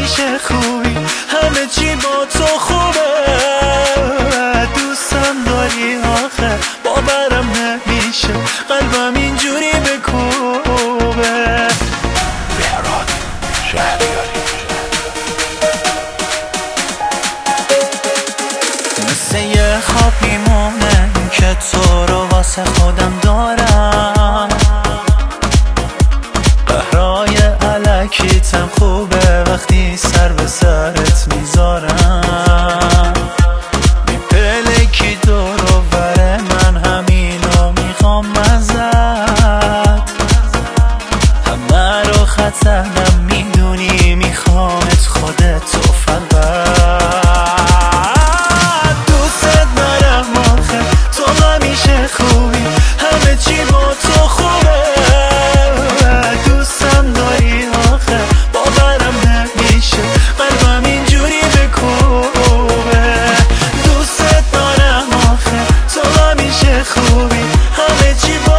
همیشه خوبی، همه چی با تو خوبه. دوستم داری آخه باورم نمیشه، قلبم اینجوری بکوبه. مهراد شهریاری مثل یه خواب میمونه که تو رو واسه خودم دارم. قهرای علکیتم خوبه وقتی سر به سرت میذارم. میپلکی دور و بر من همینو میخوام ازت، همه رو خطرم میدونی میخوامت خودتو فقط. دوست دارم آخه تو همیشه خوبی، همه چی با تو خوبه. دوستم داری آخه باورم نمیشه، قلبم اینجوری بکوبه. دوست دارم آخه تو همیشه خوبی، همه چی با